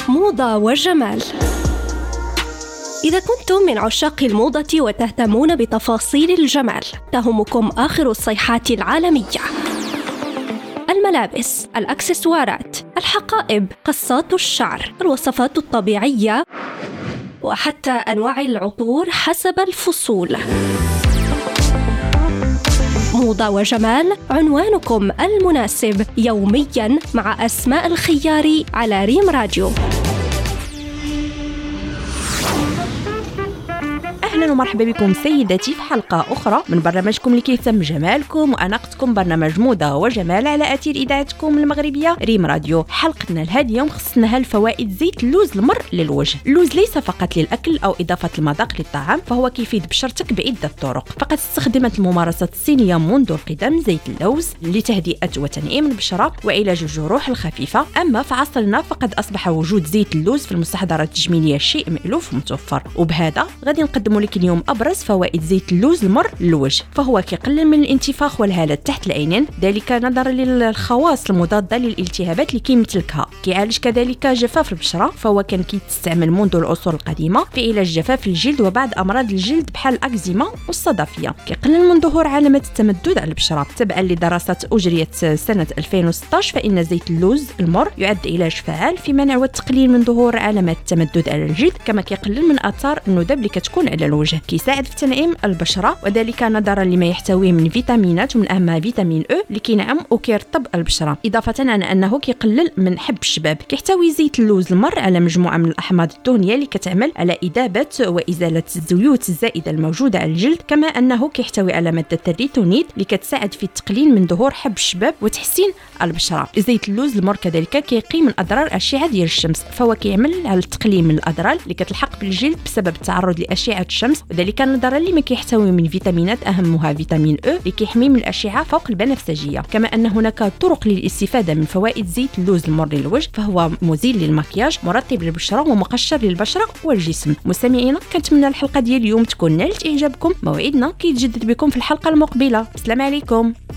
موضة وجمال. إذا كنتم من عشاق الموضة وتهتمون بتفاصيل الجمال، تهمكم آخر الصيحات العالمية: الملابس، الأكسسوارات، الحقائب، قصات الشعر، الوصفات الطبيعية، وحتى أنواع العطور حسب الفصول. موضة وجمال، عنوانكم المناسب يومياً مع أسماء الخياري على ريم راديو. أهلا ومرحبا بكم سيداتي في حلقة أخرى من برنامجكم اللي كيهتم جمالكم وأناقتكم، برنامج موضة وجمال على أثير إذاعتكم المغربية ريم راديو. حلقتنا لهذا اليوم خصناها الفوائد زيت اللوز المر للوجه. اللوز ليس فقط للأكل أو إضافة المذاق للطعام، فهو كيفيد بشرتك بعدة طرق. فقد استخدمت الممارسات الصينية منذ القدم زيت اللوز لتهدئة وتنعيم البشرة وعلاج الجروح الخفيفة. أما في عصرنا فقد أصبح وجود زيت اللوز في المستحضرات التجميلية شيء مألوف ومتوفر، وبهذا غادي نقدم لك اليوم أبرز فوائد زيت اللوز المر للوجه. فهو كيقلل من الانتفاخ والهالات تحت العينين، ذلك نظرا للخواص المضادة للالتهابات اللي كيمثلها. كيعالج كذلك جفاف البشرة، فهو كان كيستعمل منذ العصور القديمة في علاج جفاف الجلد وبعض أمراض الجلد بحال الأكزيما والصدفية. كيقلل من ظهور علامات التمدد على البشرة. تبعا لدراسات أجريت سنة 2016، فإن زيت اللوز المر يعد علاج فعال في منع والتقليل من ظهور علامات التمدد على الجلد، كما كيقلل من آثار الندب اللي كتكون على الوجه. كيساعد في تنعيم البشرة، وذلك نظرا لما يحتويه من فيتامينات، ومن أهمها فيتامين أو اللي كينعم وكيرطب البشرة، إضافة على أنه كيقلل من حب الشباب. كيحتوي زيت اللوز المر على مجموعة من الأحماض الدهنية اللي كتعمل على إذابة وإزالة الزيوت الزائدة الموجودة على الجلد، كما أنه كيحتوي على مادة الريتونيد اللي كتساعد في التقليل من ظهور حب الشباب وتحسين البشرة. زيت اللوز المر كذلك كيقي من أضرار الأشعة ديال الشمس، فهو كيعمل على التقليل من الأضرار اللي كتلحق بالجلد بسبب التعرض لأشعة الشمس، وذلك نظرا لما كيحتوي من فيتامينات أهمها فيتامين أو اللي كيحمي من الأشعة فوق البنفسجية. كما أن هناك طرق للاستفادة من فوائد زيت اللوز المر للوجه، فهو مزيل للمكياج، مرطب للبشرة، ومقشر للبشرة والجسم. مستمعينا، كنتمنى الحلقة ديال اليوم تكون نالت إعجابكم. موعدنا كيتجدد بكم في الحلقة المقبلة. السلام عليكم.